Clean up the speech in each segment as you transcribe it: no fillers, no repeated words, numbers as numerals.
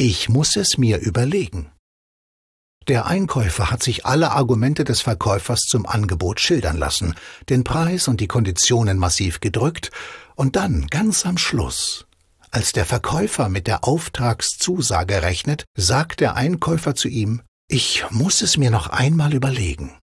Ich muss es mir überlegen. Der Einkäufer hat sich alle Argumente des Verkäufers zum Angebot schildern lassen, den Preis und die Konditionen massiv gedrückt und dann, ganz am Schluss, als der Verkäufer mit der Auftragszusage rechnet, sagt der Einkäufer zu ihm: Ich muss es mir noch einmal überlegen.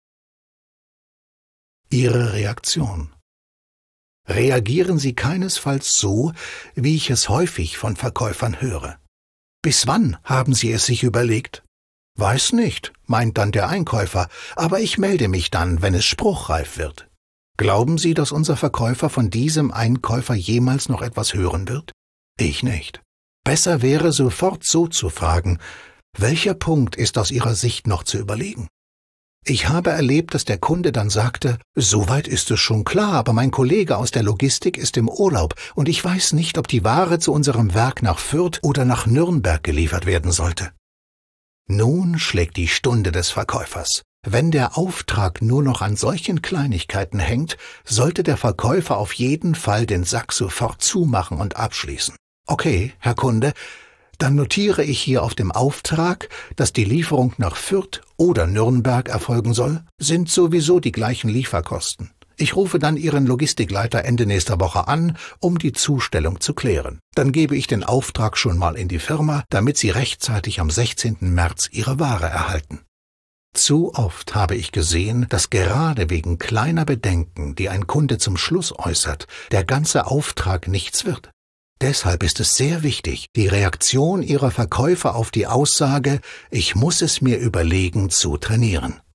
Ihre Reaktion. Reagieren Sie keinesfalls so, wie ich es häufig von Verkäufern höre. Bis wann haben Sie es sich überlegt? Weiß nicht, meint dann der Einkäufer, aber ich melde mich dann, wenn es spruchreif wird. Glauben Sie, dass unser Verkäufer von diesem Einkäufer jemals noch etwas hören wird? Ich nicht. Besser wäre sofort so zu fragen: Welcher Punkt ist aus Ihrer Sicht noch zu überlegen? Ich habe erlebt, dass der Kunde dann sagte: Soweit ist es schon klar, aber mein Kollege aus der Logistik ist im Urlaub und ich weiß nicht, ob die Ware zu unserem Werk nach Fürth oder nach Nürnberg geliefert werden sollte. Nun schlägt die Stunde des Verkäufers. Wenn der Auftrag nur noch an solchen Kleinigkeiten hängt, sollte der Verkäufer auf jeden Fall den Sack sofort zumachen und abschließen. Okay, Herr Kunde, dann notiere ich hier auf dem Auftrag, dass die Lieferung nach Fürth oder Nürnberg erfolgen soll, sind sowieso die gleichen Lieferkosten. Ich rufe dann Ihren Logistikleiter Ende nächster Woche an, um die Zustellung zu klären. Dann gebe ich den Auftrag schon mal in die Firma, damit Sie rechtzeitig am 16. März Ihre Ware erhalten. Zu oft habe ich gesehen, dass gerade wegen kleiner Bedenken, die ein Kunde zum Schluss äußert, der ganze Auftrag nichts wird. Deshalb ist es sehr wichtig, die Reaktion Ihrer Verkäufer auf die Aussage: Ich muss es mir überlegen, zu trainieren.